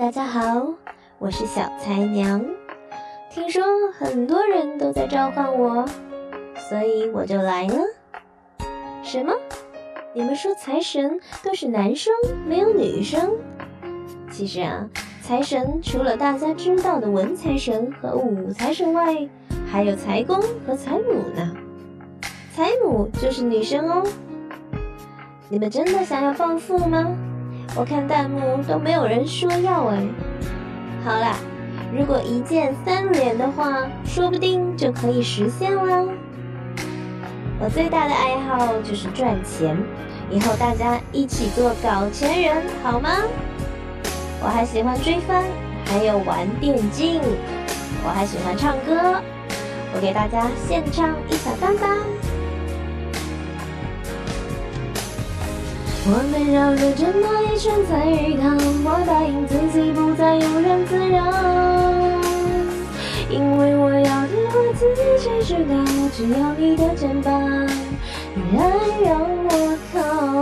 大家好，我是小才娘。听说很多人都在召唤我，所以我就来了。什么？你们说财神都是男生，没有女生？其实啊，财神除了大家知道的文财神和武财神外，还有财公和财母呢。财母就是女生哦。你们真的想要暴富吗？我看弹幕都没有人说要哎。好啦，如果一键3连的话，说不定就可以实现了。我最大的爱好就是赚钱，以后大家一起做搞钱人好吗？我还喜欢追番，还有玩电竞，我还喜欢唱歌，我给大家献唱一小段吧。我们绕着这么一圈才遇到，我答应自己不再庸人自扰，因为我要的我自己知道，只要你的肩膀依然让我靠。